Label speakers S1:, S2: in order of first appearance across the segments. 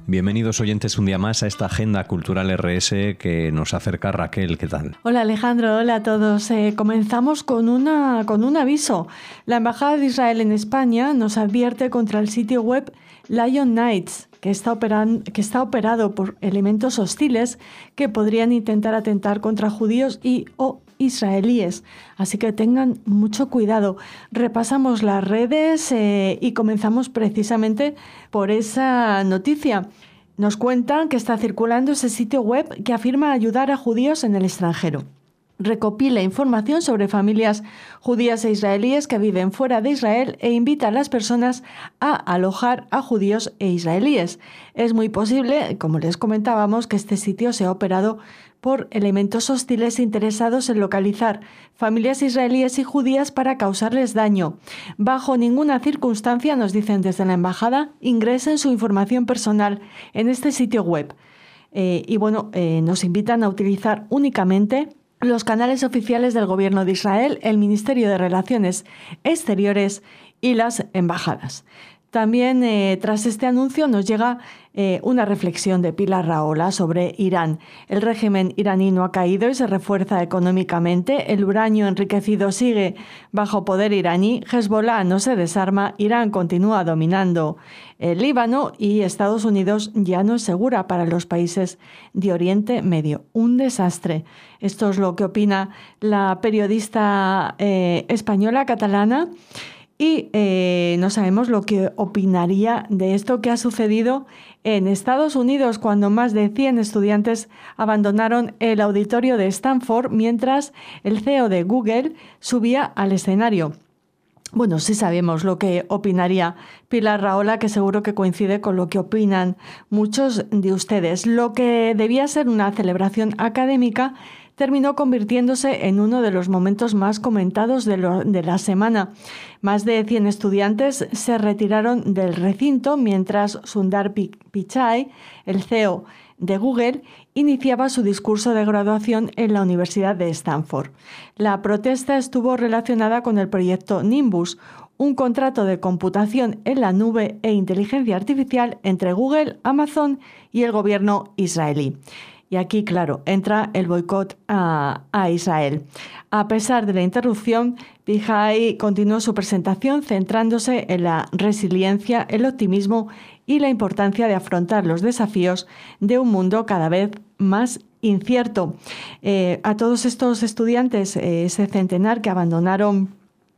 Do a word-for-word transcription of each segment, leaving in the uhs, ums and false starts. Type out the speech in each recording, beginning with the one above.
S1: Bienvenidos oyentes un día más a esta Agenda Cultural erre ese que nos acerca Raquel. ¿Qué tal?
S2: Hola Alejandro, hola a todos. Eh, comenzamos con, una, con un aviso. La Embajada de Israel en España nos advierte contra el sitio web Lion Nights, que está, operan, que está operado por elementos hostiles que podrían intentar atentar contra judíos y o israelíes. Así que tengan mucho cuidado. Repasamos las redes eh, y comenzamos precisamente por esa noticia. Nos cuentan que está circulando ese sitio web que afirma ayudar a judíos en el extranjero. Recopila información sobre familias judías e israelíes que viven fuera de Israel e invita a las personas a alojar a judíos e israelíes. Es muy posible, como les comentábamos, que este sitio sea operado por elementos hostiles interesados en localizar familias israelíes y judías para causarles daño. Bajo ninguna circunstancia, nos dicen desde la embajada, ingresen su información personal en este sitio web. Eh, y bueno, eh, nos invitan a utilizar únicamente los canales oficiales del Gobierno de Israel, el Ministerio de Relaciones Exteriores y las embajadas. También, eh, tras este anuncio, nos llega eh, una reflexión de Pilar Rahola sobre Irán. El régimen iraní no ha caído y se refuerza económicamente. El uranio enriquecido sigue bajo poder iraní. Hezbollah no se desarma. Irán continúa dominando el Líbano y Estados Unidos ya no es segura para los países de Oriente Medio. Un desastre. Esto es lo que opina la periodista eh, española catalana. Y eh, no sabemos lo que opinaría de esto que ha sucedido en Estados Unidos cuando más de cien estudiantes abandonaron el auditorio de Stanford mientras el C E O de Google subía al escenario. Bueno, sí sabemos lo que opinaría Pilar Rahola, que seguro que coincide con lo que opinan muchos de ustedes. Lo que debía ser una celebración académica terminó convirtiéndose en uno de los momentos más comentados de, lo, de la semana. Más de cien estudiantes se retiraron del recinto mientras Sundar Pichai, el C E O de Google, iniciaba su discurso de graduación en la Universidad de Stanford. La protesta estuvo relacionada con el proyecto Nimbus, un contrato de computación en la nube e inteligencia artificial entre Google, Amazon y el gobierno israelí. Y aquí, claro, entra el boicot a, a Israel. A pesar de la interrupción, Pichai continuó su presentación centrándose en la resiliencia, el optimismo y la importancia de afrontar los desafíos de un mundo cada vez más incierto. Eh, a todos estos estudiantes, eh, ese centenar que abandonaron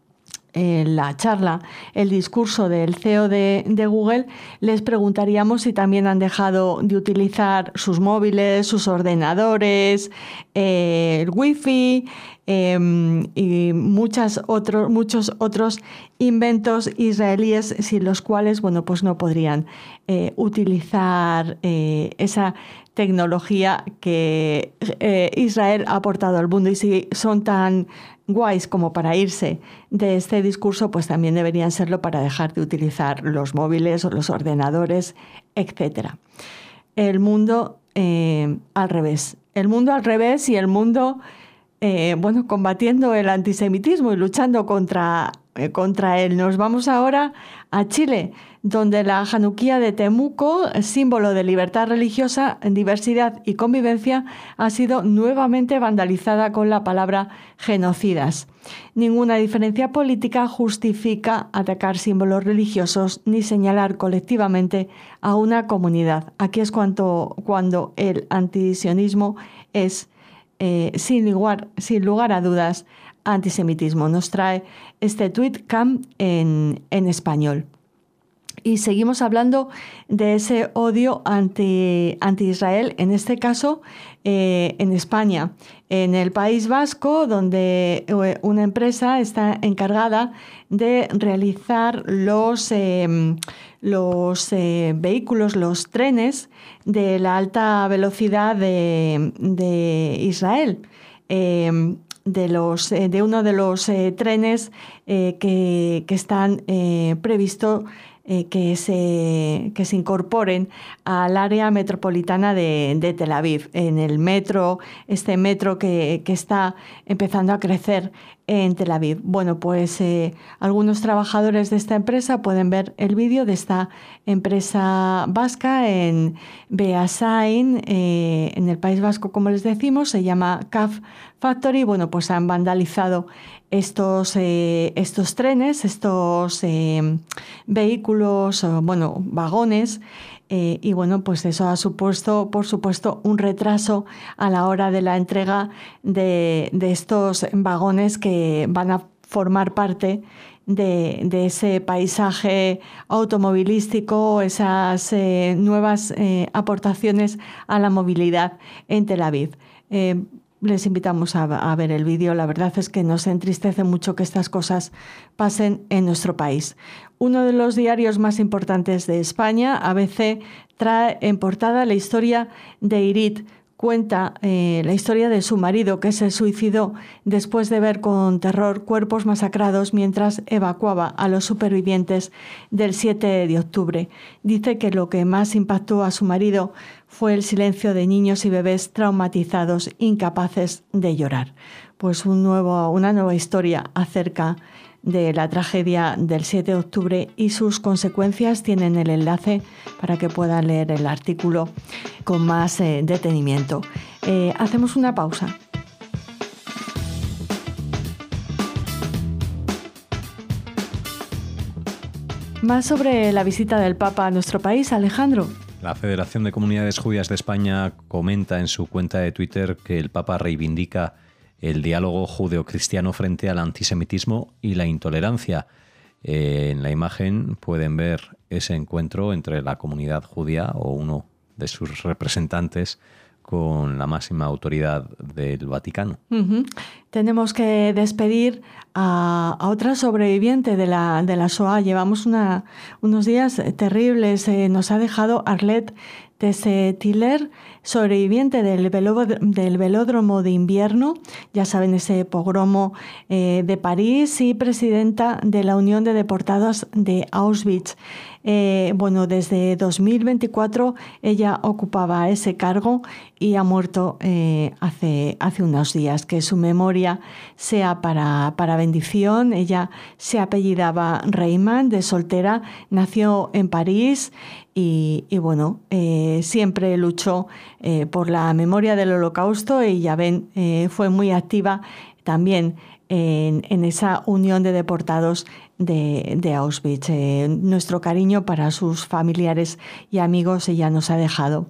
S2: en la charla, el discurso del C E O de, de Google, les preguntaríamos si también han dejado de utilizar sus móviles, sus ordenadores, eh, el wifi eh, y muchas otros, muchos otros inventos israelíes sin los cuales, bueno, pues no podrían eh, utilizar eh, esa tecnología que eh, Israel ha aportado al mundo, y si son tan guays como para irse de este discurso, pues también deberían serlo para dejar de utilizar los móviles o los ordenadores, etcétera. El mundo eh, al revés. El mundo al revés y el mundo, eh, bueno, combatiendo el antisemitismo y luchando contra, eh, contra él. Nos vamos ahora a Chile, donde la Januquía de Temuco, símbolo de libertad religiosa, diversidad y convivencia, ha sido nuevamente vandalizada con la palabra genocidas. Ninguna diferencia política justifica atacar símbolos religiosos ni señalar colectivamente a una comunidad. Aquí es cuando, cuando el antisionismo es, eh, sin lugar, sin lugar a dudas, antisemitismo. Nos trae este tuit Cam en, en español. Y seguimos hablando de ese odio anti, anti-Israel, en este caso eh, en España, en el País Vasco, donde eh, una empresa está encargada de realizar los, eh, los eh, vehículos, los trenes de la alta velocidad de, de Israel. Eh, de, los, eh, de uno de los eh, trenes eh, que, que están eh, previstos eh, que, se, que se incorporen al área metropolitana de, de Tel Aviv, en el metro, este metro que, que está empezando a crecer en Tel Aviv. Bueno, pues eh, algunos trabajadores de esta empresa pueden ver el vídeo de esta empresa vasca en Beasain, eh, en el País Vasco, como les decimos, se llama C A F Factory. Bueno, pues han vandalizado estos, eh, estos trenes, estos eh, vehículos, bueno, vagones. Eh, y bueno, pues eso ha supuesto, por supuesto, un retraso a la hora de la entrega de, de estos vagones que van a formar parte de, de ese paisaje automovilístico, esas eh, nuevas eh, aportaciones a la movilidad en Tel Aviv. Eh, Les invitamos a, a ver el vídeo. La verdad es que nos entristece mucho que estas cosas pasen en nuestro país. Uno de los diarios más importantes de España, A B C, trae en portada la historia de Irit. Cuenta eh, la historia de su marido, que se suicidó después de ver con terror cuerpos masacrados mientras evacuaba a los supervivientes del siete de octubre. Dice que lo que más impactó a su marido fue el silencio de niños y bebés traumatizados, incapaces de llorar. Pues un nuevo, una nueva historia acerca de la tragedia del siete de octubre y sus consecuencias. Tienen el enlace para que puedan leer el artículo con más eh, detenimiento. Eh, hacemos una pausa. Más sobre la visita del Papa a nuestro país, Alejandro.
S1: La Federación de Comunidades Judías de España comenta en su cuenta de Twitter que el Papa reivindica el diálogo judeocristiano frente al antisemitismo y la intolerancia. Eh, en la imagen pueden ver ese encuentro entre la comunidad judía o uno de sus representantes con la máxima autoridad del Vaticano.
S2: Uh-huh. Tenemos que despedir a, a otra sobreviviente de la, de la Shoah. Llevamos una, unos días terribles. Eh, nos ha dejado Arlette Tiller, sobreviviente del, velódromo, del velódromo de invierno, ya saben, ese pogromo eh, de París, y presidenta de la Unión de Deportados de Auschwitz. Eh, bueno, desde dos mil veinticuatro ella ocupaba ese cargo y ha muerto eh, hace, hace unos días. Que su memoria sea para, para bendición. Ella se apellidaba Reimann, de soltera, nació en París y, y bueno, eh, siempre luchó eh, por la memoria del Holocausto y ya ven, eh, fue muy activa también en, en esa unión de deportados de, de Auschwitz. Eh, nuestro cariño para sus familiares y amigos. Ella nos ha dejado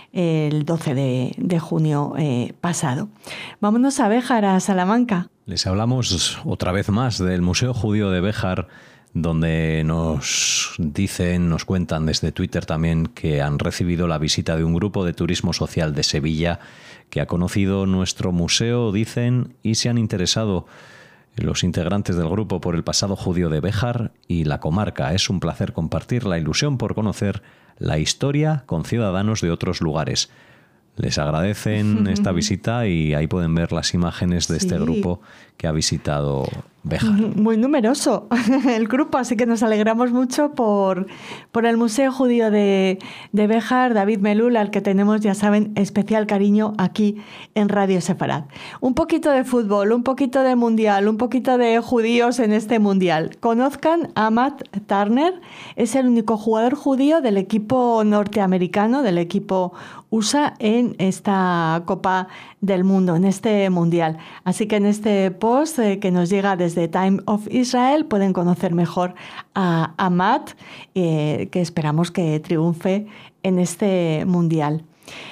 S2: el doce de junio eh, pasado. Vámonos a Béjar, a Salamanca.
S1: Les hablamos otra vez más del Museo Judío de Béjar, donde nos dicen, nos cuentan desde Twitter también que han recibido la visita de un grupo de turismo social de Sevilla que ha conocido nuestro museo, dicen, y se han interesado los integrantes del grupo por el pasado judío de Béjar y la comarca. Es un placer compartir la ilusión por conocer la historia con ciudadanos de otros lugares. Les agradecen esta visita y ahí pueden ver las imágenes de este sí. grupo que ha visitado Béjar.
S2: Muy numeroso el grupo, así que nos alegramos mucho por, por el Museo Judío de, de Béjar, David Melul, al que tenemos, ya saben, especial cariño aquí en Radio Sefarad. Un poquito de fútbol, un poquito de mundial, un poquito de judíos en este mundial. Conozcan a Matt Turner, es el único jugador judío del equipo norteamericano, del equipo U S A, en esta Copa del Mundo, en este mundial. Así que en este post eh, que nos llega desde Time of Israel pueden conocer mejor a, a Matt, eh, que esperamos que triunfe en este mundial.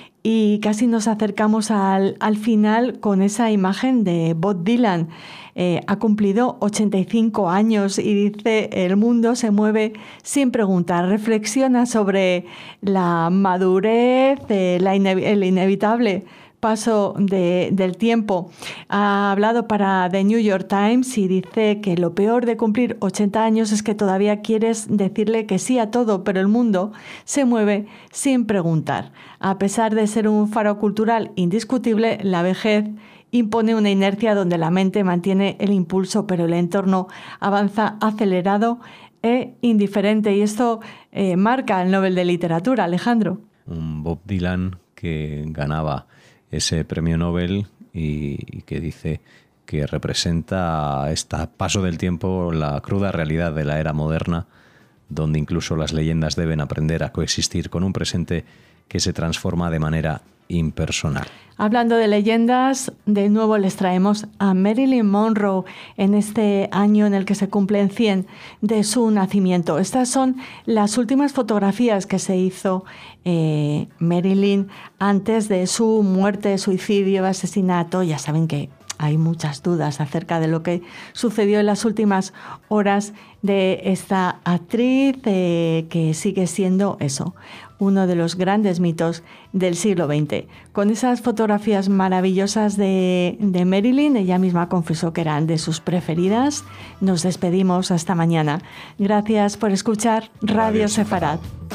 S2: Y casi nos acercamos al, al final con esa imagen de Bob Dylan. Eh, ha cumplido ochenta y cinco años y dice: el mundo se mueve sin preguntar. Reflexiona sobre la madurez, eh, la inev- el inevitable paso de, del tiempo. Ha hablado para The New York Times y dice que lo peor de cumplir ochenta años es que todavía quieres decirle que sí a todo, pero el mundo se mueve sin preguntar. A pesar de ser un faro cultural indiscutible, la vejez impone una inercia donde la mente mantiene el impulso, pero el entorno avanza acelerado e indiferente. Y esto eh, marca el Nobel de Literatura, Alejandro.
S1: Un Bob Dylan que ganaba ese premio Nobel y, y que dice que representa a este paso del tiempo, la cruda realidad de la era moderna, donde incluso las leyendas deben aprender a coexistir con un presente que se transforma de manera impersonal.
S2: Hablando de leyendas, de nuevo les traemos a Marilyn Monroe en este año en el que se cumplen cien de su nacimiento. Estas son las últimas fotografías que se hizo eh, Marilyn antes de su muerte, suicidio, asesinato. Ya saben que hay muchas dudas acerca de lo que sucedió en las últimas horas de esta actriz, eh, que sigue siendo eso, uno de los grandes mitos del siglo veinte. Con esas fotografías maravillosas de, de Marilyn, ella misma confesó que eran de sus preferidas. Nos despedimos hasta mañana. Gracias por escuchar Radio, Radio Sefarad.